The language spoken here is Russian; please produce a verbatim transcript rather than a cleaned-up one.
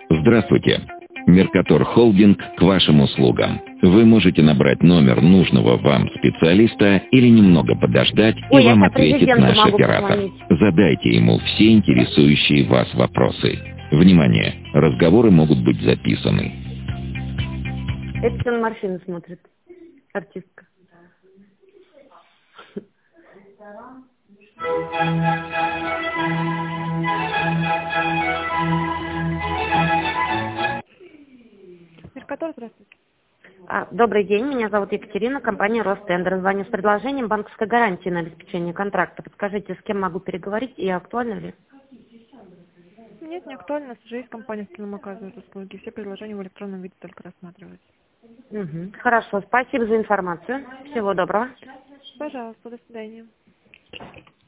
Здравствуйте. Меркатор Холдинг к вашим услугам. Вы можете набрать номер нужного вам специалиста или немного подождать, Ой, и я вам сейчас ответит президенту наш могу оператор. позвонить. Задайте ему все интересующие вас вопросы. Внимание! Разговоры могут быть записаны. Эпсон Морщины смотрит. Артистка. Меркатор, здравствуйте. А, добрый день, меня зовут Екатерина, компания Ростендер. Звоню с предложением банковской гарантии на обеспечение контракта. Подскажите, с кем могу переговорить и актуально ли? Нет, не актуально. Уже есть компания, с кем нам оказывают услуги. Все предложения в электронном виде только рассматривать. Угу. Хорошо, спасибо за информацию. Всего доброго. Пожалуйста, до свидания.